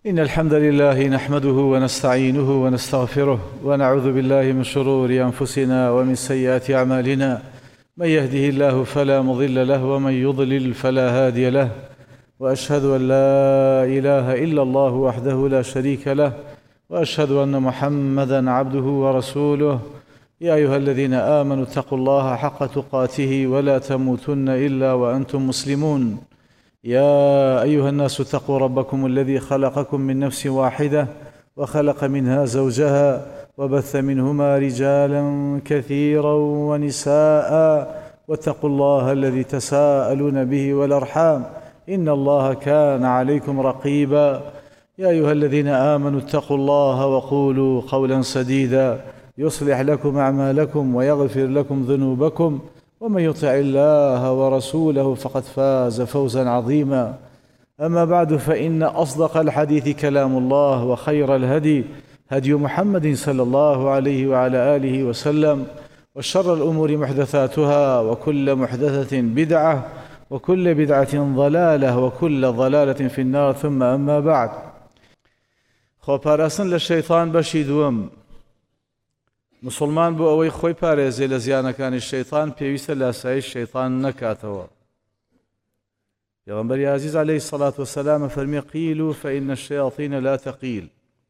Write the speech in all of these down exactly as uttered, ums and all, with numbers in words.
إن الحمد لله نحمده ونستعينه ونستغفره ونعوذ بالله من شرور أنفسنا ومن سيئات أعمالنا. من يهده الله فلا مضل له ومن يضلل فلا هادي له، وأشهد أن لا إله إلا الله وحده لا شريك له، وأشهد أن محمدًا عبده ورسوله. يا أيها الذين آمنوا اتقوا الله حق تقاته ولا تموتن إلا وأنتم مسلمون. يا أيها الناس اتقوا ربكم الذي خلقكم من نفس واحدة وخلق منها زوجها وبث منهما رجالا كثيرا ونساء، واتقوا الله الذي تساءلون به والأرحام إن الله كان عليكم رقيبا. يا أيها الذين آمنوا اتقوا الله وقولوا قولا سديدا يصلح لكم أعمالكم ويغفر لكم ذنوبكم، ومن يطع الله ورسوله فقد فاز فوزا عظيما. أما بعد، فإن أصدق الحديث كلام الله، وخير الهدي هدي محمد صلى الله عليه وعلى آله وسلم، وشر الأمور محدثاتها، وكل محدثة بدعة، وكل بدعة ضلالة، وكل ضلالة في النار. ثم أما بعد، خۆپاراستن لە شەیطان بەشی دووەم. مسلمان بۆ ئەوەی خۆی پارێزێ لە زیانەکانی شەیطان پێویستە لە ئاسایی شەیطان نەکاتەوە. پێغەمبەری عەزیز عەلەیهی السەڵات وەسەلام فەرمێ: قیلوا فإن الشياطين لا تقیل.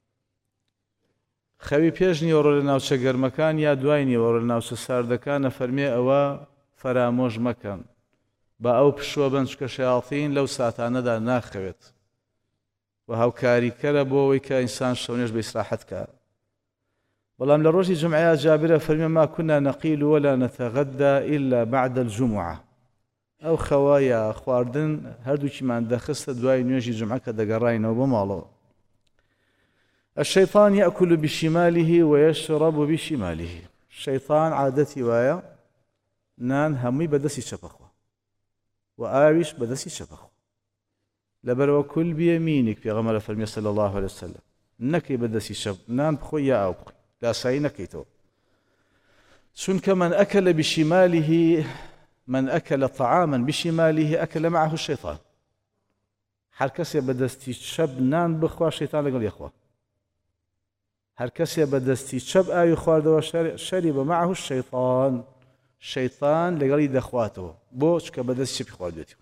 خەوی پێش نیوەڕۆ لە ناوچە گەرمەکان یا دوای نیوەڕۆ لە ناوچە ساردەکانە فەرمێ ئەوە فەرامۆژ مەکەن، بە ئەو پشووە بن، چکە شەیاطین لەو ساتانەدا ناخەوێت و هاوکاریکەرە بۆ ئەوەی کە ئینسان شەونێش بە ئیسراحەت کات. بەڵام لە ڕۆژی جومعەیە جابرە فەرمێ: ما كنا نقیل ولا نتغدى إلا بعد الجمعة. ئەو خەوە یا خواردن هەردووکیمان دەخستە دوای نوێژی جومعە کە دەگەڕاینەوە بۆ ماڵەوە. الشەیطان یەأکل بشیماله ويشرب بشیماله. شەیطان عادەتی وایە نان هەمووی بەدەستی چەپەخۆ و ئاویش بەدەستی چەپەخۆ. لەبەرەوە کول بیەمینیک، پێغەمبەر فەرمێ صلی الله عليه وسلم، نەکەی بەدەستی چەپ نان بخۆی یا ئاو بخۆی، لاسایی نەکەیتەوە. چونکە من أكل بشماله من أكل طعاما بشماله أكل معه الشيطان. هەر کەسێ بەدەستی چەپ نان بخوا، شەیطان لەگەڵ یەخوا. هەر کەسێ بەدەستی چەپ ئاوی خواردەوە، شەریبە معه الشيطان، شەیطان لەگەڵی دەخواتەوە، بۆ چکە بەدەستی چەپی خواردوێتی.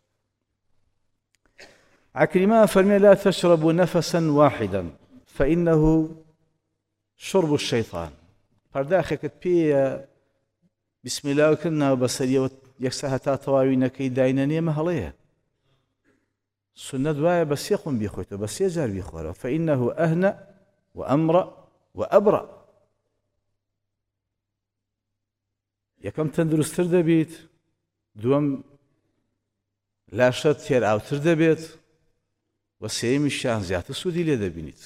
عكرمة فرمي: لا تشربوا نفسا واحدا فإنه شرب الشيطان. پرداخێکت پێیە بسم الله کردنا بەسەریەوە یەکسە هەتا تەواوی نەکەی داینە نێمە هەڵەیە. سنەت وایە بە سێ قوم بیخۆیتەوە، بە سێ جار بیخۆرەوە. فإنه أهنأ وأمرأ وأبرأ. یەکەم تەندروستتر دەبیت، دووەم لاشە تێر ئاوتر دەبێت، و سێمیشیان زیاتر سوودی لێ دەبینیت.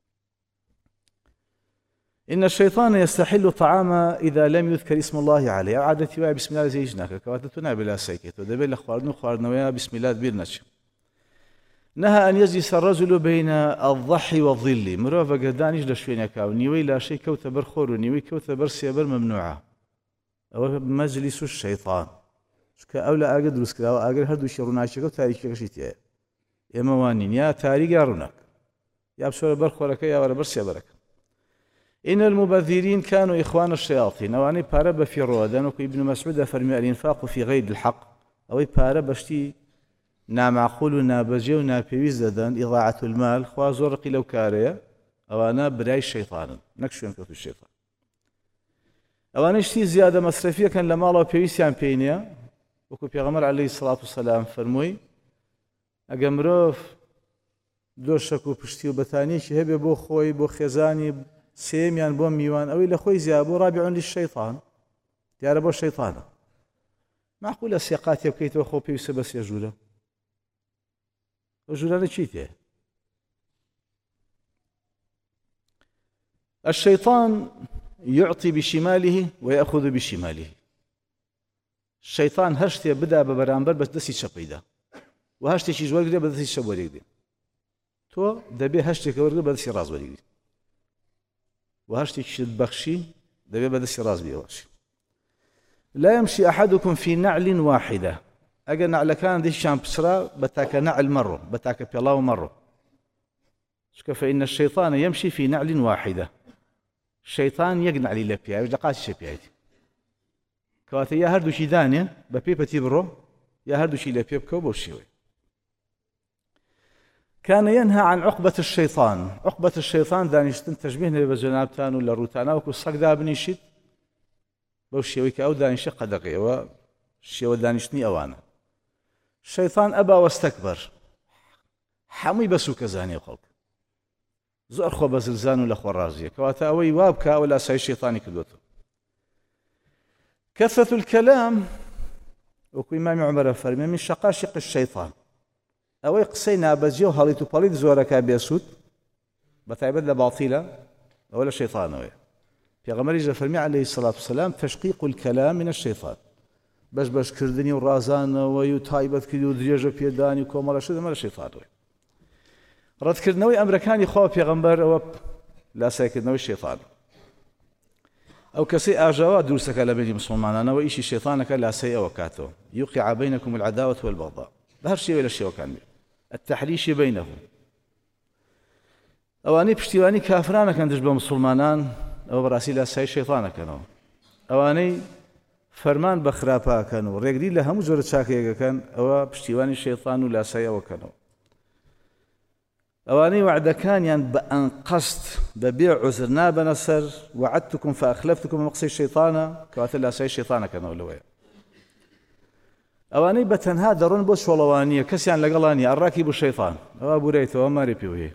إن الشيطان يستحل الطعام إذا لم يذكر اسم الله عليه. عادەتی وایە بسم الله زەیج ناکە، کەواتە تۆ نابێت لاسایکێتەوە، دەبێت لە خواردن و خواردنەوەیە بسم الله بیر نەچێ. نهى أن يجلس الرجل بين الضحى والظل. مرۆڤ ئەگەر دانیشت لە شوێنێکا و نیوەی لاشەی کەوتە بەر خۆر و نیوەی کەوتە بەر سێبەر مەمنوعە. ئەوە مەجلیس الشەیطان، چکە ئەو لە ئاگر دروست کراوە، ئاگر هەردووشی ڕووناکیەکە و تاریکیەکەشی تایە. ئێمە وان نین، یا تاریک یا ڕووناک، یا بچۆرە بەر خۆرەکە یا وەرە بەر سێبەرەکە. إن المبذرين كانوا إخوان الشياطين. ئەوانەی پارە بە فیڕۆ دەن، وەکو ئیبن مەسعود فەرمێ: الإنفاق في غير الحق. ئەوەی پارە بەشتی نامعقول و نابەجێ و ناپێویست دەدەن، إضاعة المال، خوا زۆر ڕقی لەو کارەیە. ئەوانە برای شەیطانن، نەک شوێن کەوتوی شەیطان. ئەوانەی شتی زیادە مەسرەفیەکەن لە ماڵەوە پێویستیان پێی نییە، وەکو پێغەمبەر عەلەیهی السەڵات وسەلام فەرمووی: ئەگە مرۆڤ دۆشک و پشتی و بەتانیەکی هەبێ بۆ خۆی، بۆ خێزانی، سێمیان بۆ میوان، ئەوەی لە خۆی زیاد بۆ ڕابع للشەیطان، دیارە بۆ شەیطانە. معقولە سێ قاتێ بکەیتەوە، خۆ پێویستە بە سێ ژوورە؟ ئەو ژوورانە چی تێ؟ الشيطان يعطي بشماله ويأخذ بشماله. الشيطان هەر شتێ بدا بە بەرامبەر بە دەستی چەپەیدا، و هەر شتێکیش وەرگرێ بە دەستی چەپ وەرگرێ. تۆ دەبێ هەر شتێکە وەرگرێ بە دەستی ڕاست وەرگری، و هەر شتێکیشت بەخشی دەبێ بە دەستی ڕاست بێوەشی. لا يمشي أحدكم في نعل واحدة. ئەگەر نعلەکان دەستیان پچرا بە تاکە نەعل مەڕۆ، بە تاکە پێڵاو مەڕۆ. فإن الشيطان يمشي في نعل واحدة الشيطان يقنع لي لبيا وجقات شبيعتي كواتي يا هردو شي دانية ببيبة تبرو يا هردو شي لبيا بكوب وشيوي. كان ينهى عن عقبة الشيطان. عقبة الشيطان دانيشتن تشبيهنا بجنابتان ولا روتانا وكو الصق دابنيشت بوشيوي كأو دانيش قدقي وشيو دانيشتني أوانا. الشيطان أبى واستكبر حمي بسو كزاني خلق زور خو بزلزان ولا خو رازية كواتا أوي وابكا ولا ساي الشيطاني كدوته. كثرة الكلام وكو إمام عمر فرمي من شقاشق الشيطان أوي قسينا بزيو هاليتو باليد زوركا بيسود بتعبد باطلة ولا شيطان أوي في غمر إجا فرمي عليه الصلاة والسلام تشقيق الكلام من الشيطان باش باش كردني ورازان ويتايبت كدو دريجة بيداني وكومالا شد مال الشيطان أوي رد كردنوي أمريكاني خوا في غمبر أو لا ساكدنوي الشيطان أو كسي أجوا دروسك لبني مسلمان أنا وإيش الشيطانك لا سيء وكاتو يوقع بينكم العداوة والبغضاء بهر شيء ولا شيء وكان التحريش بينهم أواني بشتواني كافرانك أن تجبه مسلمانان أو براسي لا سيء الشيطانك أنا أواني فرمان بخرابا كانوا رجلي لهم زور شاكية كان أو بشتواني الشيطان ولا سيء وكانوا أواني وعد كان يعني بأن قصد ببيع عذرنا بنصر وعدتكم فأخلفتكم مقصي الشيطان كواتل لا سي الشيطان كانوا لويا أواني بتنها درون بوش ولوانية كسيان لقلاني الراكب الشيطان أو أبو ريتو وما ريبيوه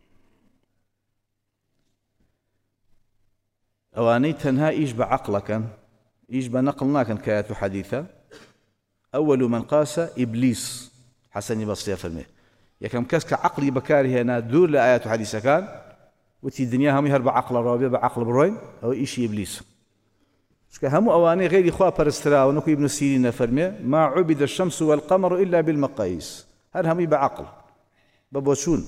أواني تنها إيش بعقلك إيش بنقلناك كايات حديثة أول من قاس إبليس حسني بصري فرمي يكم كسك عقلي بكاره أنا دور لآيات وحديثة كان وتي الدنيا هم يهرب عقل رابع بعقل بروين أو إيش إبليس شك هم أواني غير إخوة برسترا ونكو ابن سيرين فرمي ما عبد الشمس والقمر إلا بالمقاييس هل هم بعقل ببوشون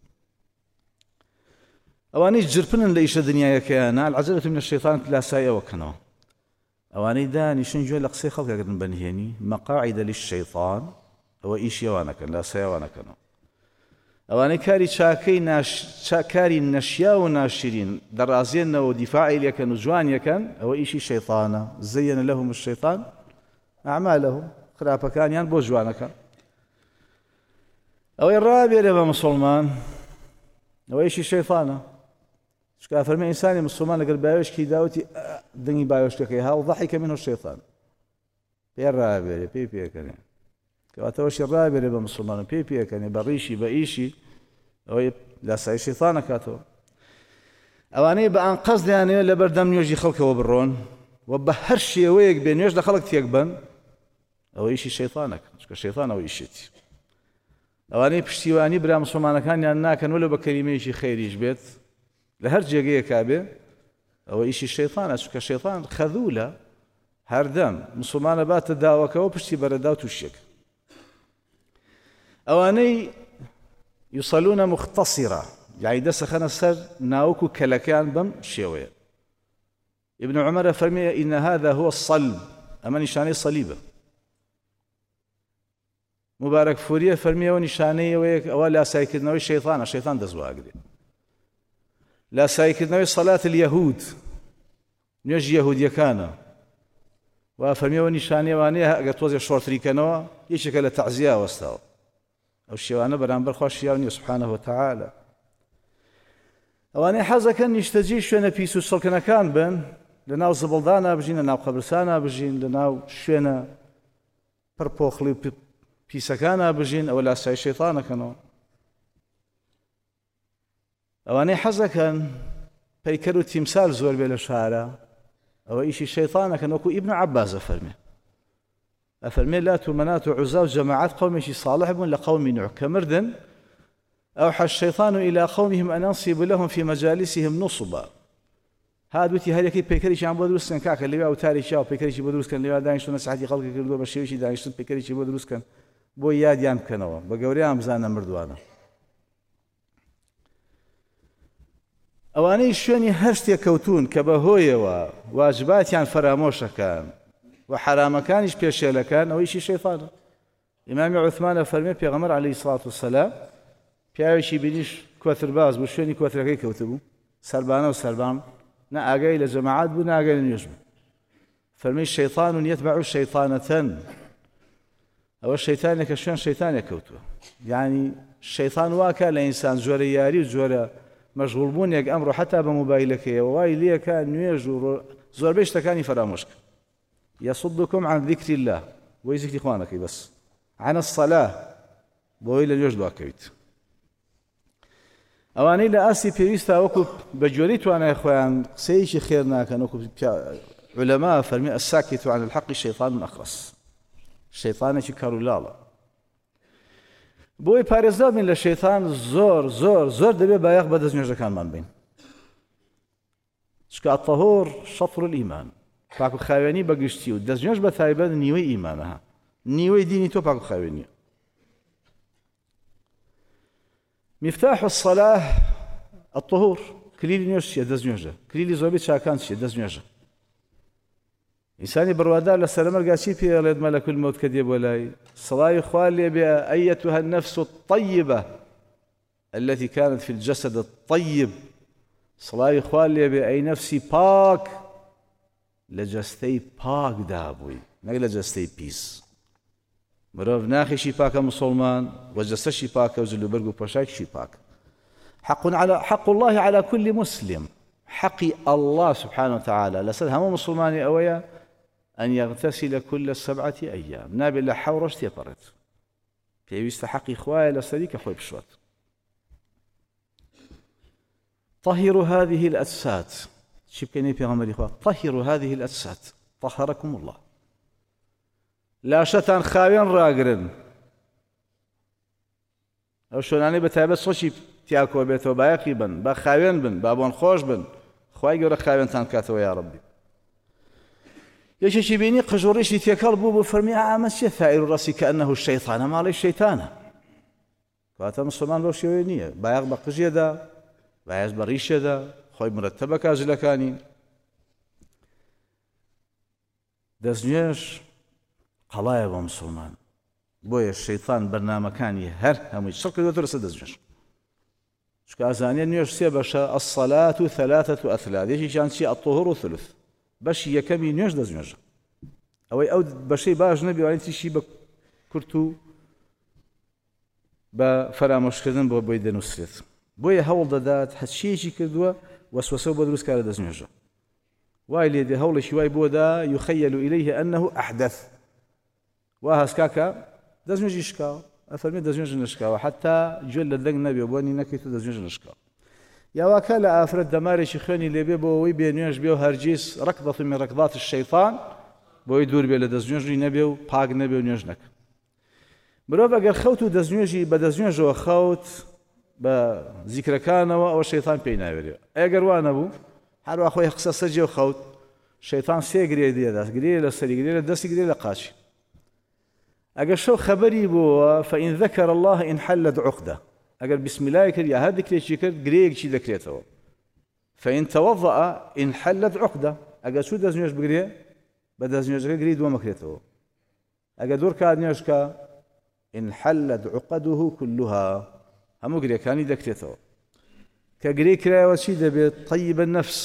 أواني جربنا لإيش الدنيا كيانا العزلة من الشيطان لا سايا وكنا أواني داني شنجو لقصي خلق قدن بنهيني مقاعد للشيطان أو إيش يوانا كان لا سايا وانا كنا أواني كاري شاكي ناش شاكاري نشيا وناشرين درازين ودفاعي لكن وجوان يكن أو إيشي شيطانا زين لهم الشيطان أعمالهم خرافة كان يعني بوجوانا كان أو الرابع لما مسلمان أو إيشي شيطانا شكا فرمي إنساني مسلمان لقل بايوش كي داوتي دني بايوش كيها وضحك منه الشيطان يا الرابع بي بي كان كواتوش الرابع لما مسلمان بي بي كان بريشي بإيشي أو لا ساي شيطانا كاتو أواني بأن قصد يعني لبردم يوجي خلقه وبرون وبهرشي ويك بين يوجد خلق تيقبن أو إيشي شيطانك شكا شيطان أو إيشيتي أواني بشتيواني برا مسلمان كان يعني كان ولو بكلمة إيشي خيريش بيت لهر جيجي كابي أو إيشي الشيطان شكا شيطان خذولة هردم مسلمان بات داوك وبشتي بردا وتوشك أواني يصلون مختصرة يعني دس خنا سر ناوكو كلكان بم شوية ابن عمر فرمي إن هذا هو الصلب أما نشاني صليبة مبارك فوريه فرمي ونشاني ويك ولا سايكدنا الشيطان الشيطان دزوا أقدر لا سايكدنا صلاة اليهود نيجي يهود يكانا وفرمي ونشاني وانيها قد وزي شورتري كانوا يشكل تعزية واستوى أو الشيوانة برانبر خوش ياوني سبحانه وتعالى أواني حزا كان يشتجي شوينة بيسو سلكنا كان بن لناو زبلدانا بجين لناو قبرسانا بجين لناو شوينة بربوخلي بيسكانا بجين أو لا ساي شيطانا كانوا أواني حزا كان بيكرو تمثال زور بلا شارع أو إيشي شيطانا كان وكو ابن عباس فرمي أفرمي لات ومنات وعزى وجماعات قوم شي صالح بن لقوم نوح كمردن أوحى الشيطان إلى قومهم أن ينصب لهم في مجالسهم نصبا هذا وتي هذيك بيكريش عم بدرس كان كاك اللي أو تاريخ أو بيكريش بدرس كان اللي دايش نسعتي خلق كردو بشيوش دايش بيكريش بدرس كان بو ياد يام كانوا بقوريام زانا مردوانا أواني شوني هرشت يكوتون كبهوية وواجبات يعني فراموشة كان وحرام كانش بيشيله كان أو شيء شيطان إمام عثمان فرمي بيغمر عليه الصلاة والسلام بيعيش بينيش کوێترباز بوو شوێنی کۆترەکەی کەوتبوو سەربانە و سەربان نە ئاگای لە جەماعات بوو نە ئاگای لە نوێژ بوو فەرمی شەیطان یەتبع شەیطانەتەن ئەوە شەیطانێکە شوێن شەیطانێک کەوتووە یعنی شەیطان واکە لە ئینسان جۆرە یاری و جۆرە مەشغوڵبوونێک ئەمڕۆ حتا بە مۆبایلەکەیەوە وای لێکە نوێژ و زۆربەی شتەکانی فەرامۆشکە يصدكم عن ذكر الله ويذكر إخوانك بس عن الصلاة بويل اليوش دواكويت أواني لا أسي بيريستا وكو بجوريت وأنا يا إخوان سيشي خيرنا كان وكو علماء فرمي الساكت عن الحق الشيطان أخرس الشيطان يشكر الله بوي باريزدار من الشيطان زور زور زور دبي بايق بدز نجا كان من بين شكا الطهور شطر الإيمان پاک و خاوێنی بەگشتی و دەستنوێژ بە تایبەت نیوەی ئیمانەها نیوەی دینی تۆ پاک و خاوێنیە مفتاح الصلاة الطهور کلیلی نوێژ چییە دەستنوێژە کلیلی زۆربەی چاکان چییە دەستنوێژە ئینسانی بڕوادار لە سەرمەرگا چی پێڵێت مەلەکول مەوت کە دێ بۆ لای سەڵاوی خوا لێ بێ ئەیەتوها النەفس الطەیبە التي كانت في الجسد الطيب سەڵاوی خوا لێ بێ ئەی نەفسی پاک لە جەستەی پاکدا بووی نەک لە جەستەی پیس مرۆڤ ناخیشی پاکە مسلمان و جەستەشی پاکە و جلوبەرگ و پۆشاکیشی پاکە حق على حق الله على كل مسلم حقي الله سبحانه وتعالى لسد هم مسلماني أويا أن يغتسل كل سبعة أيام نابل لا حورش تيبرت بيويست حقي إخوائي لسديك أخوي بشوت طهروا هذه الأجساد شبكني في غمر إخوة طهروا هذه الأجساد طهركم الله لا شتان خاوين راقرن أو شوناني بتابت صوشي تياكو بيتو بايقي بن با خاوين بن بابون خوش بن خواهي قولك خاوين تان كاتو يا ربي يشي بيني قجوريشي تيكال بوبو فرمي عامس ثائر الرأس كأنه الشيطان ما عليه الشيطان فاتا مسلمان لو شوينية بايق بقجي دا بايز بريش دا خوي مرتبة كازلكاني دەستنوێژ قەڵایە بۆ مسلمان بۆیە شەیطان بەرنامەکانی هەر هەمووی شڕ کردووەتە لەسەر دەستنوێژ چونکە ئازانیە نوێژ سێ بەشە الصلاة ثلاثة أثلاث یەکێکیان چیە الطهور والثلث بەشی یەکەمی نوێژ دەستنوێژە ئەوەی ئەو بەشەی باش نەبی وانە تیشی بە کورت و بە فەرامۆشکردن بۆ بۆی دەنووسرێت بۆیە هەوڵ دەدات هەچیەکی کردووە وەسوەسە بۆ دروست کارە دەستنوێژە وای لێ دێ هەوڵێکی وای بۆدا يخيل إليه أنه أحدث وا هەسکاکە دەستنوێژی شکاوە ئەفەرمێ دەستنوێژ نشکاوە حتا گوێ لە دەنگ نەبێ بۆنی نەکەیت و دەستنوێژ نشکاوە یاواکە لە ئافرەت دەمارێکی خوێنی لێبێ بۆ ئەوەی بێ نوێژ بێ و هەرگیز ڕەکضەة من ڕەکضات الشەیطان بۆی دوور بێ لە دەستنوێژی نەبێ و پاک نەبێ و نوێژ نەکە مرۆڤ ئەگەر خەوت و دەستنوێژی بە دەستنوێژەوە خەوت بە زیکرەکانەوە ئەوە شەیطان پێی ناوێرێ ئەگەر وا نەبوو هەروە خۆی قسە سەرجێ و خەوت شەیطان سێ گرێ دێدات گرێ لە سەری گرێ لە دەستی گرێ لە قاچی ئەگەر شەو خەبەری بووە فإن ذكر الله انحلت عقدة ئەگەر بسم الله کرد یا هەر ذکرێکی کرد گرەیەکی دەکرێتەوە فإن توضأ انحلت عقدة ئەگەر چوو دەستنوێژ بگرێ بە دەستنوێژەکە گرەی دووەمە کرێتەوە ئەگەر دوور کات نوێژکە انحلت عقده كلها هەموو گرێکانی دەکرێتەوە کە گرەی کرایەوە چی دەبێت طيب النفس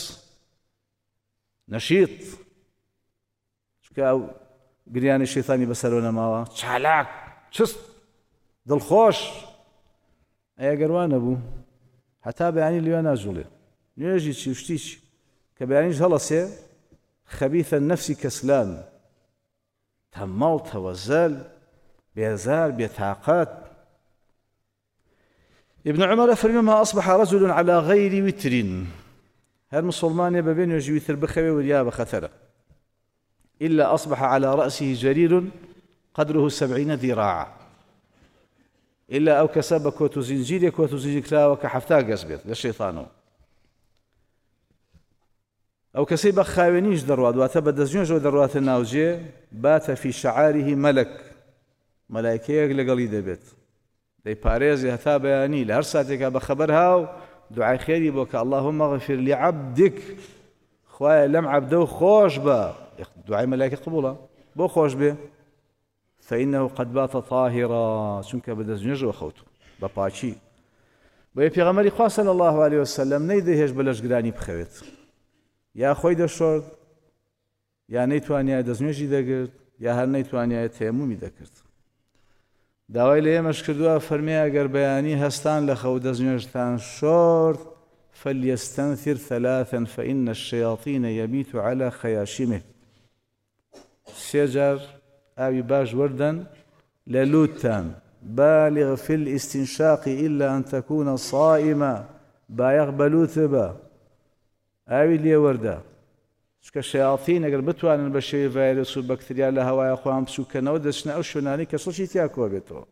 نشيط چونکە ئەو گریانی شەیطانی بەسەرەوە نەماوە چالاک چست دڵخۆش ئەگەر وا نەبوو هەتا بەیانی لێوە ناجوڵێ نوێژی چی شتی چی کە بەیانیش هەڵەسێ خەبیث النفس کەسلان تەماڵ تەوەزەل بێزار بێتاقەت ابن عمر فرمى ما أصبح رجل على غير وتر هل مسلمان ببين يجي وتر بخوي وريا بخثرة إلا أصبح على رأسه جرير قدره سبعين ذراعا إلا أو كسب كوت زنجير كوت زنجير كلا وكحفتا قصبت للشيطان أو كسب خاوينيش دروات واتبد دزنج ودروات الناوجي بات في شعاره ملك ملائكة لقلي دبت دەی پارێزی هەتا بەیانی لە هەر ساتێکا بە خەبەر هاو دوعای خێری بۆ کە اللهم اغفر لعبدك خوایە لەم عەبدە و خۆش بە دوعای مەلایکە قبوڵە بۆ خۆش بێ فإنه قد بات طاهرا چونکە بە دەستنوێژەوە خەوتووە بە پاچی بۆیە پێغەمبەری خوا صلی الله علیه وسلم نەیدەهێش بە لەشگرانی بخەوێت، یا خۆی دەشۆرد یا نەیتوانیایە دەستنوێژی دەگرت یا هەر نەیتوانیایە تەیەمومی دەکرد. داوای لە ئێمەش کردووە فەرمێ ئەگەر بەیانی هەستان لە خەو دەستنوێژتان شۆرد فليستنثر ثلاثا فإن الشياطين يبيت على خياشمه. سێجار ئاوی باش وەردەن لە لووتتان بالغ في الاستنشاق إلا أن تكون صائمة. بايغ بلوت بە ئاوی لێ وەردە، چکە شەیاطین ئەگەر بتوانن بە شێوەی ڤایرۆس و بەکتریا لە هەوایە خۆیان بچووکەنەوە دەچنە ئەو شوێنانەی کە سڵکی تیا کۆ بێتەوە.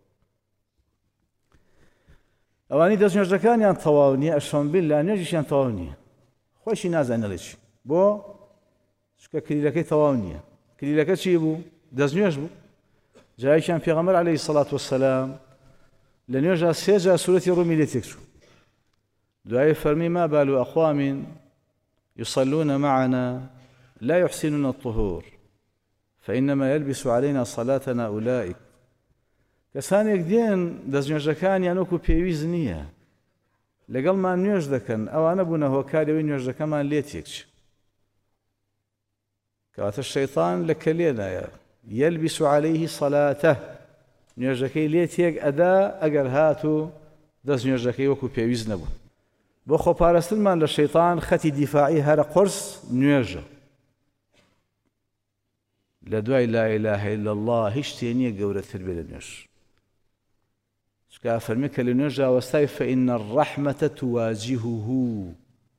ئەوانی دەستنوێژەکانیان تەواو نییە، ئەشەمبیل لا نوێژیشیان تەواو نییە، خۆشی نازانێت چی بۆ، چکە کلیلەکەی تەواو نییە. کلیلەکە چی بوو؟ دەستنوێژ بوو. جایشان پێغەمبەر عەلەیهی سەڵات وەسەلام لە نوێژا سێ جار سوورەتی ڕوومی لێ تێک چوو، دوایێ فەرمی ما بال أقوام يصلون معنا لا يحسنون الطهور فإنما يلبس علينا صلاتنا أولئك. کەسانێک دێن دەستنوێژەکانیان وەکو پێویست نییە، لەگەڵمان نوێژ دەکەن، ئەوانە بوونە هۆکارەوەی نوێژەکەمان لێ تێکچ. کەواتە شەیطان لە کەلێدایە يلبس عليه صلاته، نوێژەکەی لێ تێک ئەدا ئەگەر هات و دەستنوێژەکەی وەکو پێویست نەبوو. بۆ خۆپاراستنمان لە شەیطان خەتی دیفاعی هەرە قورس نوێژە. لە دوای لا إله إلا الله هیچ شتێ نییە گەورەتر بێ لە نوێژ. چکە فەرمێ کە لە نوێژ ئاوەستای فإن الرحمة تواجهه،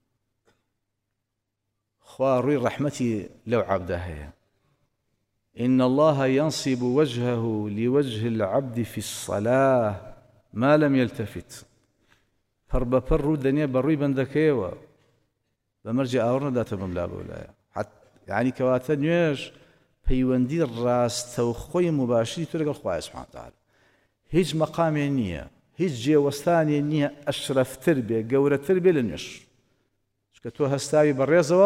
خوا ڕووی ڕەحمەتی لەو عەبدا هەیە. إن الله ينصب وجهه لوجه العبد في الصلاة ما لم يلتفت. پڕ بە پڕ ڕوو دەنێ بە ڕووی بەندەکەیەوە، بەمەرجێ ئاوەڕ نەداتە بەملا بەولایە. یعنی کەواتە نوێژ پەیوەندی ڕاستەوخۆی مباشری تو لەگەڵ خوای سوبحانە وتەعالا. هیچ مەقامێ نییە، هیچ جێوەستانێ نییە ئەشرەفتر بێ گەورەتر بێ لە نوێژ. چکە تۆ هەستاوی بەڕێزەوە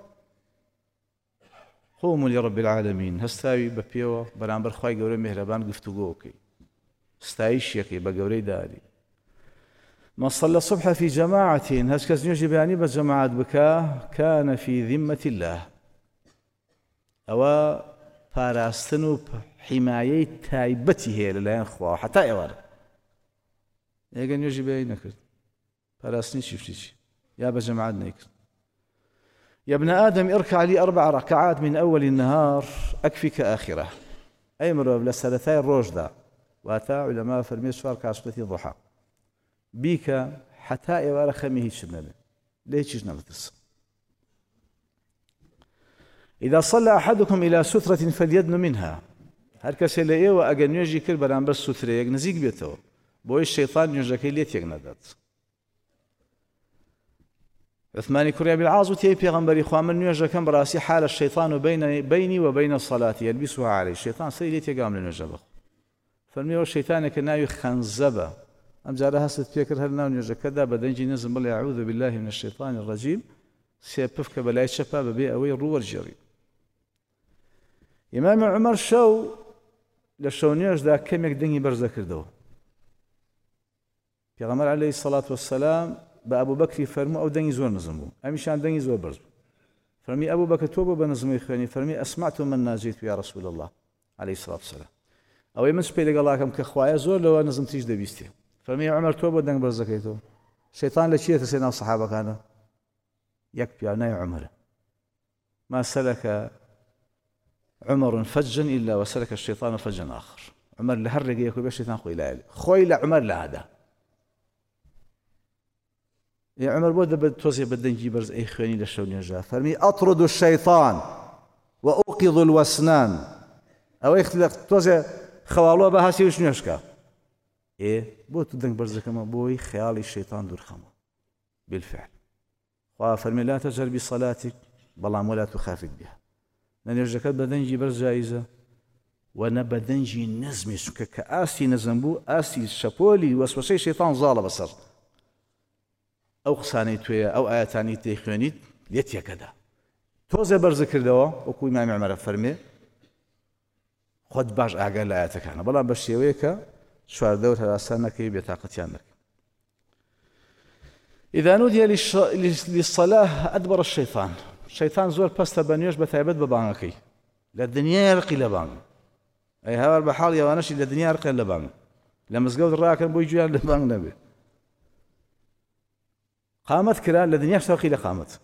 قوموا لرب العالمين، هەستاوی بە پێوە بەرامبەر خوای گەورە میهرەبان گفتوگۆ بکەی، ستایشیەکەی بە گەورەی داری. من صلى الصبح في جماعة، هەچ کەس نوێژی بەیانی بە جەماعەت بکە كان في ذمة الله، ئەوە پاراستن و حیمایەی تایبەتی هەیە لەلایەن خوا حتا ئێوارە. ئێگە نوێژی بەیانی نەکرد پاراستنی چیفتی چی یا بە جەماعەت نەیکرد. يا ابن آدم اركع لي أربع ركعات من أول النهار أكفيك آخرة. أي مرة لسرتاي الروجدا واتا علماء فرمي شوار كاشتي ضحى بيك حتى إوار خميه شنبه ليش نلتس. إذا صلى أحدكم إلى سترة فليدن منها، هر كسي لئي وأجن يجي كل بران بس سترة يجنزيك بيتو بوي الشيطان يجاكي ليت يجندات. عثمان كريا بالعاص وتي بيغمبري خوا من نوجه كم براسي حال الشيطان بين بيني وبين الصلاة يلبسها علي. الشيطان سيليت يقام لنجبه فالميو الشيطان كناوي خنزبه أم جارها ستفكر هل ناو نوجه كذا بدنجي نزم بالله أعوذ بالله من الشيطان الرجيم سيبفك بلاي شباب بي أوي الرو الجري. إمام عمر شو لشو نيوج دا كم يقدني برزكر دو بيغمر عليه الصلاة والسلام بأبو بكر فرمو أو دني زور نزمو أمشان دني زور برزو فرمي أبو بكر توبو بنزمو إخواني فرمي أسمعت من ناجيت يا رسول الله عليه الصلاة والسلام أو يمس بيلي الله كم كخوايا زور لو نزم تيج دبيستي فرمي عمر توبو دني برزكيتو شيطان لشيء تسينا الصحابة كانوا يكفي أنا يا عمر ما سلك عمر فجا إلا وسلك الشيطان فجا آخر. عمر لهرق يكوي الشيطان خوي لا خوي لا عمر لا هذا يا عمر بود توزي بدنا نجيب برز اي خواني للشون جاء فرمي اطرد الشيطان واوقظ الوسنان او يخلق توزي خوالو بهاسي وش نشكا ايه بوت دنك برز كما بوي خيال الشيطان دور خما بالفعل. فرمي لا تجهر بصلاتك بلام ولا تخافت بها. نرجع بدنا نجيب برز جائزه وانا بدنا نجي نزمي سكا كاسي نزمبو اسي شابولي وسوسه الشيطان زاله بصر أو قساني تويا أو آياتاني تيخوانيت ليتيا كذا توزي برز كردوا وكو إمام عمر فرمي خد باش أعقل آياتك أنا بلا بشيويك شوار دور هلاسانك بيتاقتيانك. إذا نودي للصلاة أدبر الشيطان. الشيطان زور بسته بنيوش بتعبد ببانكي للدنيا يرقي لبان أي هذا البحار يوانشي للدنيا يرقي لبان لما سقود الراكن بويجوا لبان نبي قامت كلا للدنيا سرقي لقامت.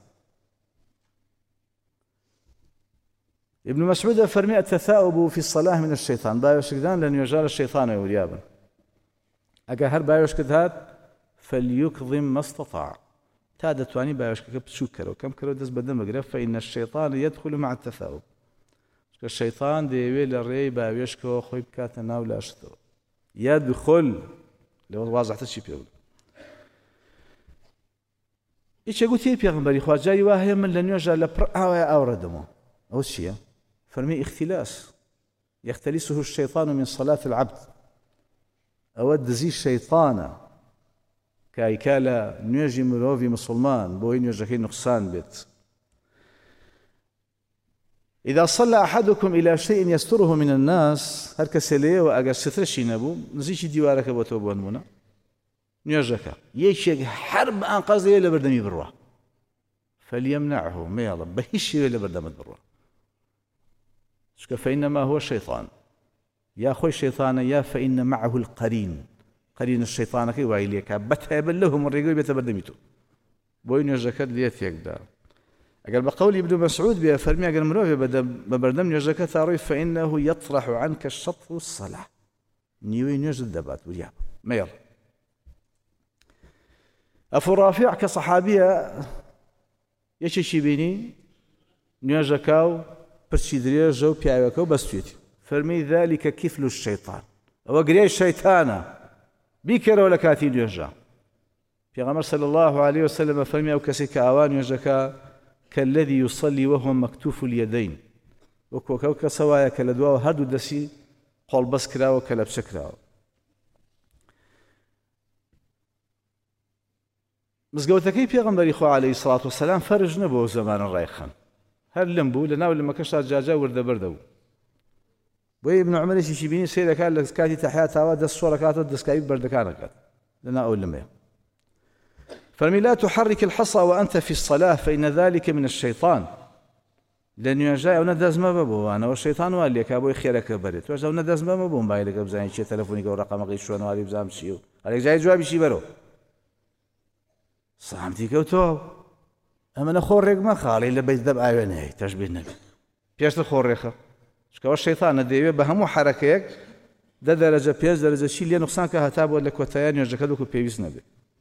ابن مسعود فرمي التثاؤب في الصلاة من الشيطان بايوش كدان لأن يجال الشيطان يوليابا أجا هر بايوش كدهات فليكظم ما استطاع تاد تواني بايوش كب شكر وكم كرو دز بدم مقرف فإن الشيطان يدخل مع التثاؤب الشيطان ديوي للري بايوش كو خويب كاتنا ولا أشتو يدخل لو واضح تشي بيقول إيش يقول تي بيغمبري خوا جاي واهي من لن يجال لبرأة أوردمو أو شيء فرمي اختلاس يختلسه الشيطان من صلاة العبد أود زي الشيطان كاي كالا نيجي مروفي مسلمان بوين يجاكي نقصان بيت. إذا صلى أحدكم إلى شيء يستره من الناس هركسليه وأجا سترشي نبو نزيش ديوارك بوتوبون منا نيجاكا يشيك حرب أنقذ إلى بردمي بالروح فليمنعه ما يلا بهيش إلى بردمت بالروح فإنما هو الشيطان يا أخوي الشيطان يا فإن معه القرين قرين الشيطان كي وعيليك بتهبل لهم الرجال بيتبردميتو بوين يجاكد ليت يقدر أقل بقول ابن مسعود بيفرمي أقل مروفي ببردم يجاكد تعرف فإنه يطرح عنك الشطر الصلاة نيوين يجد دبات وياب ما يلا أفو رافع كصحابية يشي بيني نيجاكاو برسيدريا جو بيعوكاو بستويتي فرمي ذلك كفل الشيطان وقري الشيطان بيكر ولا كاتين يرجع في غمر صلى الله عليه وسلم فرمي أو كسيك أوان يرجع كالذي يصلي وهو مكتوف اليدين وكوكوك سوايا كالدواء هدو دسي قول بس كراو كلبس كراو مزقوتكي في غمر إخوة عليه الصلاة والسلام فرج نبو زمان الرايخان هل لمبو لناو لما كشت جاجا ورد بردو بوي ابن عمر شي بيني سير كان لسكاتي تحياتها دس صوره كاتو دس كايب بردكانك لنا اول لما فرمي لا تحرك الحصى وانت في الصلاه فان ذلك من الشيطان لان يجا وندز ما بابو انا والشيطان قال لك ابوي خيرك بريت وجا وندز ما بابو موبايلك بزاين شي تليفوني او رقم غير شلون واري بزام شيو عليك جاي جوابي شي برو صامتي كوتو اما نخورك ما خالي الا بيت دب عيني تشبيه النبي بيش تخورخه شكوى الشيطان ديوي بهمو حركيك ده درجة بيز درجة شي ليه نقصان كهتاب ولا كوتايان يرجكدوك بيبيس نبي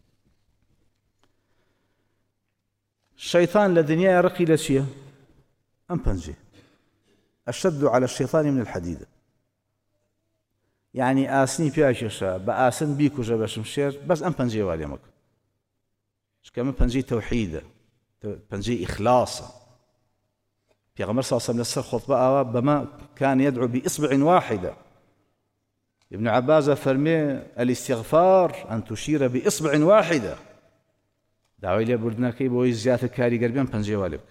الشيطان لدنيا يرقي لشيء أم بنجي أشد على الشيطان من الحديد يعني آسني بياشيشا بآسن بيكو جباش مشير بس أم بنجي واليمك شكما بنجي توحيدة بنجي إخلاصة في غمر صلى الله عليه وسلم خطبة بما كان يدعو بإصبع واحدة ابن عباس فرمي الاستغفار أن تشير بإصبع واحدة دعوة إلى بردناكي بوي زيادة كاري قربيان بنجي والبك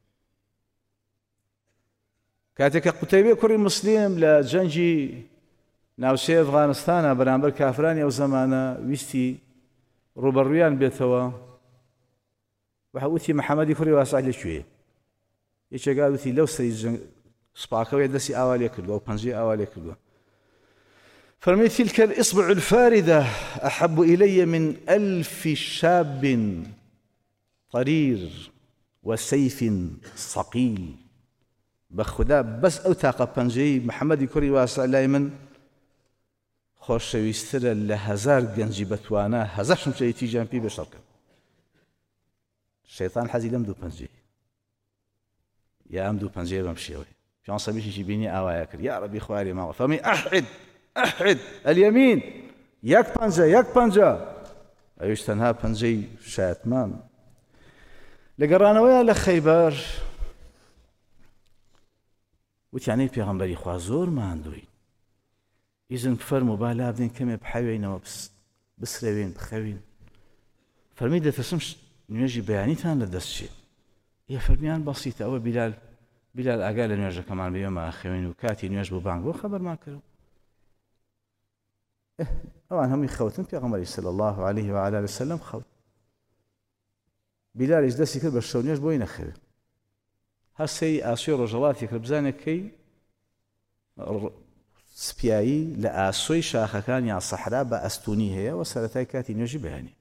كاتك قتيبة كوري مسلم لجنجي ناوشي أفغانستان برامبر كافراني أو زمانا ويستي روبرويان بيتوا وحوتي محمدي كوري واسع لشوية يش قالوا ثي لو سري سباكوا يدسي أوالي كله وبنجي أوالي كله فرمي تلك الإصبع الفاردة أحب إلي من ألف شاب طرير وسيف صقيل بخدا بس أو تاقة بنجي محمد كوري واسع لايمن خوش ويستر لهزار جنجي بتوانا هزار شمشي تيجان بي بشركة الشيطان حزي لم دو بنجي يا أمدو بنجي بمشيوي في عن صبيش يجيبيني أوايا كر يا ربي خواري ما فمي أحد أحد اليمين ياك بنجا ياك بنجا أيش تنها بنجي شاتمان لقرانا ويا لخيبر وتعني بيغمبري خوازور ما عندوي إذن فرموا بالا بدين كم بحوين وبس بسروين بخوين فرمي ده تسمش نيجي بياني تان لدسشي هي فرميان بسيطة أو بلال بلال أقال نيجي كمان بيوم أخوين وكاتي نيجي ببانك وخبر ما كرو إيه طبعا هم يخوتن بيغمبري صلى الله عليه وعلى آله وسلم خوت بیلالیش دەستی کرد بە شەو نوێژ بۆی نەخەوێ هەستەی ئاسوی ڕۆژەڵاتی کرد بزانێکەی سپیایی لە ئاسۆی شاخەکان یان سەحرا بە ئەستونی هەیە و سەرەتای کاتی نوێژی بەیانی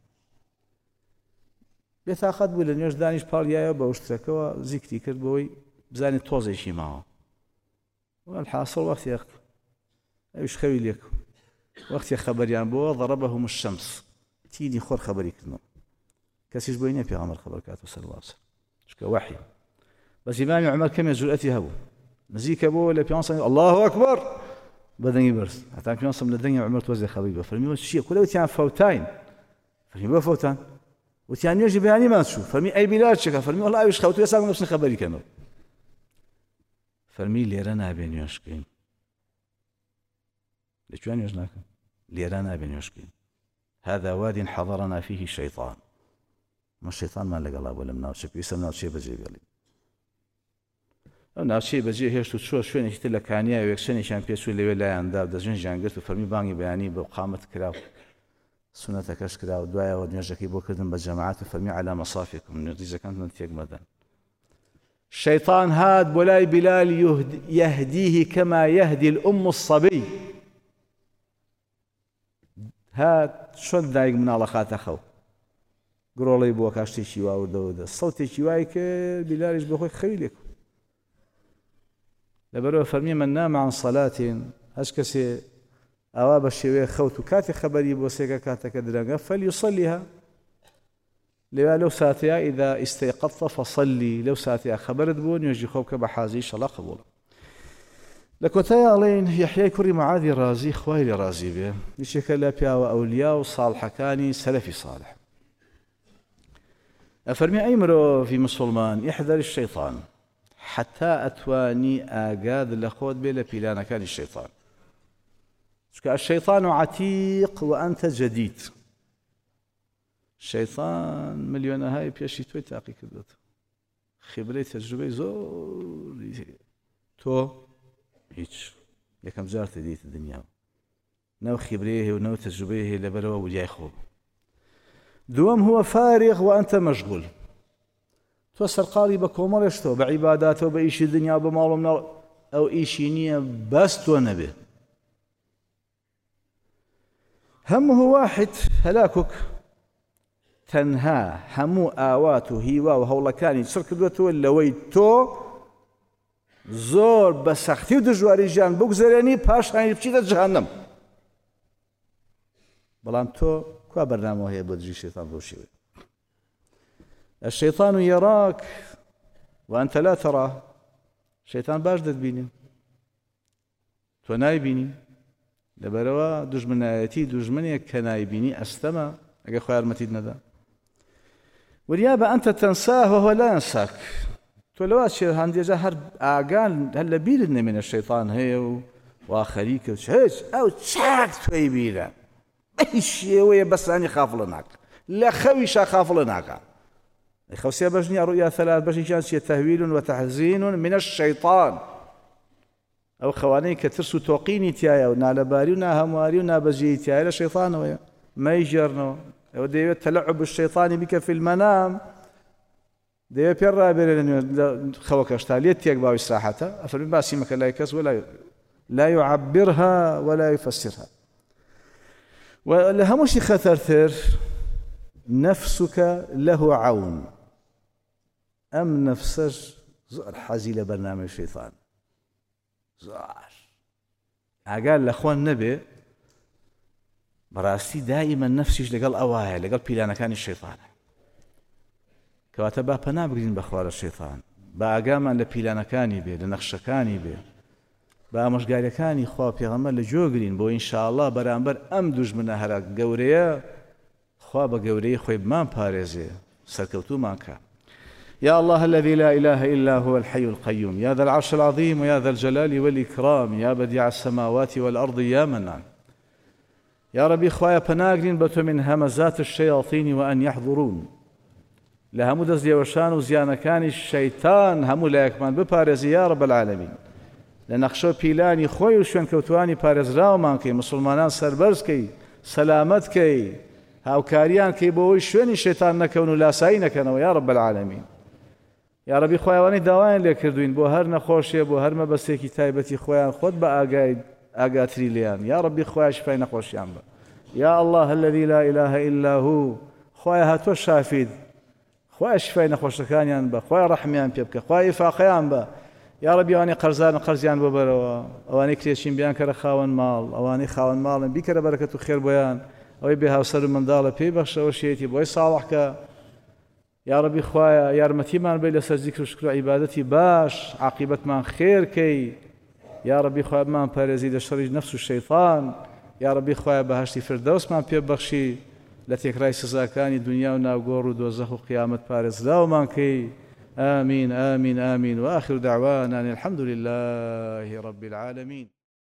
بێتاقەت بوو لە نوێژ دانیش پاڵیایە بە وشترەکەەوە زیکری کرد بۆی بزانێت تۆزێکی ماوە الحاصل وەختی ئەویش خەوی لێک وەختی خەبەریان بۆ ضربهم الشمس تینی خۆر خەبەری کردنەوە کەسیش بۆی نییە پێغەمبەر خەبەر کاتەوە سەڵڵاهو عەلەیهی وسەلەم چونکە وەحیە بەس ئیمامی عومەر کەمێک جورئەتی هەبوو نزیکە بۆ لە پێغەمبەر الله ئەکبەر بەدەنگی بەرز هەتا پێغەمبەر لە دەنگی عومەر تۆزێ خەبەری بە فەرمیوە چییە کولە وتیان فەوتاین فەرمی بۆ فەوتان وتیان نوێژی بەیانیمان چوو فەرمی ئەی بیلال چێکە فەرمی وەڵڵا ئەویش خەوتووە ئێستا بچین خەبەری کەنەوە فەرمی لێرە نابێ نوێژکەین لەکوێ نوێژ ناکەن لێرە نابێ نوێژکەین هذا واد حضرنا فيه شيطان ما شەیطانمان لەگەڵا بۆ لەم ناوچە پێویستە ناوچەیە بەجێ بێڵین ئەو ناوچەی بەجێ هێشت و چوە شوێنێکی تر لە کانیا و یەکشەنێکیان پێچوو لەوێ لایەندا دەژێن ژیانگرت و فەرمی بانگی بەیانی بە قامت کراو سنەتەکەش کرا و دوایەوە نوێژەکەی بۆ کردن بە جەماعەت و فەرمی عەلا مەصافیکم ریزەکانتان تێک مەدەن شەیطان هات بۆ لای بیلال یەهدیه کەما یەهدی الأم الصەبی هات چۆن دایک مناڵە خاتە خەو گڕۆڵەی بووە کاشتێکی واوردەوەدە سەوتێکی وای کرد بیلالیش بە خۆی خەوی لێک لەبەرەوە فەرمی من نام عن صەلاتین هەچ کەسێ ئەوا بە شێوەیە خەوت و کاتی خەبەری بۆ سێکە کاتەکە درەنگە فەلیوسەلیها لێوە لەو ساتەیە ئیدا ئیستەیقەظتە فەصەلی لەو ساتەیە خەبەرت بووە نوێژی خۆ بکە بە حازی ئینشەڵڵا قبوڵە لە کۆتایی ئەڵێن یەحیای کوڕی مەعاذی ڕازی خوای لێ ڕازی بێ یەکێکە لە پیاوە ئەولیا و ساڵحەکانی سەلەفی ساڵح ئەفەرمی ئەی مرۆڤی موسڵمان احذر الشەیطان حتا ئەتوانی ئاگاد لە خۆت بێ لە پیلانەکانی شەیطان چونکە الشەیطان عەتیق وأنت جەدید شەیطان ملیۆنەهای پێشی تۆی تاقی کردوێتەوە خبرەی تەجروبەی زۆری تۆ هیچ یەکەم جار تێدیتە دنیاوە نەو خبرەیە هەیە و نەو تەجروبەیە هەیە لەبەرەوە وریای خۆ دووەم هو فارغ وأنت مشغول تۆ سەرقاڵی بە کۆمەڵێشتەوە بە عیباداتەوە بە ئیشی دنیا بە ماڵ و مناڵ ئەو ئیشی نییە بەس تۆ نەبێ همه واحد هەلاکوک تەنها هەموو ئاوات و هیوا و هەوڵەکانی چڕ کردوێتەوە لەوەی تۆ زۆر بە سەختی و دژواری ژیان بگوزارێنی پاشانی بچیتە جەهەنەم بەڵام تۆ کوا بەرنامەوە هەیە بۆ دژی شەیطان بەو شێوەیە الشەیطان یەراک وأنت لا تراه شەیطان باش دەتبینی تۆ نایبینی لەبەرەوە دوژمنایەتی دوژمنێک کە نایبینی ئەستەمە ئەگە خۆی یارمەتیت نەدا وریا بە ئەنتە تەنساه وهو لا ينساك تۆ لەوا چێ هەندێجا هەر ئاگان هەر لە بیرت نەمێنە شەیطان هەیە و وا خەریکە و هیچ ئەو چاک تۆی بیرە بەی شێوەیە بەسانی خافڵە ناکە لە خەویشا خافڵە ناکە خەوسیا بەش نییە ڕویا ثەلاث بەشێکیان چیە تەهویل وتەحزین من الشەیطان ئەو خەوانەی کە ترس و تۆقینی تایە و نالەباری و ناهەمواری و نابەجێی تایە لە شەیطانەوەیە مەیژێڕنەوە ئەوە دەیەوێت تەلەعب بالشەیطانی بیکە فی المەنام دەیەوێت پێ ڕابێرە لە خەوەکەش تا لێت تێک باوی ساحەتە ئەفەرمی باسی مەکە لای کەس ولا لا يعبرها ولا يفسرها ولە هەمووشی خەتەرتر نفسك له عون ئەم نەفسەش زۆر حەزی لە بەرنامەی شەیطان زۆر ئاگار لە خۆن نەبێ بەڕاستی دائیمە نەفسیش لەگەڵ ئەوایە لەگەڵ پیلانەکانی شەیطانە کەواتە با پەنا بگرین بەخوا لە شەیطان با ئاگامان لە پیلانەکانی بێ لە نەخشەکانی بێ با ئامۆژگاریەکانی خوا پێغەمبەر لە جۆگرین بۆ ئینشاءالله بەرامبەر ئەم دوژمنە هەرە گەورەیە خوا بە گەورەی خۆی بمان پارێزێ سەرکەوتومان کە يا الله الذي لا إله إلا هو الحي القيوم يا ذا العرش العظيم ويا ذا الجلال والإكرام يا بديع السماوات والأرض يا منان يا ربي خوايا پناگرين بتو من همزات الشياطين وأن يحضرون لهمو دز ليوشان وزيانكان الشيطان همو لا يكمان بپارێزی يا رب العالمين لنخشو پیلانی خۆی و شوێن کەوتوانی پارێزراومان کەی مسلمانان سەربەرز کەی سەلامەت کەی هاوکاریان کەی بۆەوەی شوێنی شێتان نەکەون و لاسایی نەکەنەوە یا رب العالمین. یا ربی خۆیاوانی داوایان لێ کردوین بۆ هەر نەخۆشیە بۆ هەر مەبەستێکی تایبەتی خۆیان خۆت بە ئاگای ئاگاتری لێیان یا ربی خۆیان شفای نەخۆشیان بە. یا الله الذي لا إله إلا هو خۆیان هاتووە شافید خۆیان شفای نەخۆشەکانیان بە خۆیان ڕەحمیان پێ بکە خۆیان ئیفاقەیان بە. یا ربی ئەوانەی قەرزان قەرزیان ببەرەوە ئەوانەی کرێشین بیان کەرە خاوەن ماڵ ئەوانەی خاوەن ماڵن بیکەرە بەرەکەت و خێر بۆیان ئەوەی بێ هاوسەر و منداڵە پێی بەخشەوە شێتی بۆی ساڵحکە. یا ربی خوایە یارمەتیمان بێ لەسەر زیکر و شکر و عیبادەتی باش عاقبەتمان خێرکەی. یا ربی خوایە بمان پارێزی لە شەڕی نەفس و شەیطان. یا ربی خوایە بەهەشتی فردەوسمان پێ بەخشی لە تێکرای سزاکانی دنیا و ناوگۆڕ و دۆزەخ و قیامەت پارێزراومان کەی. آمين آمين آمين وآخر دعوانا الحمد لله رب العالمين.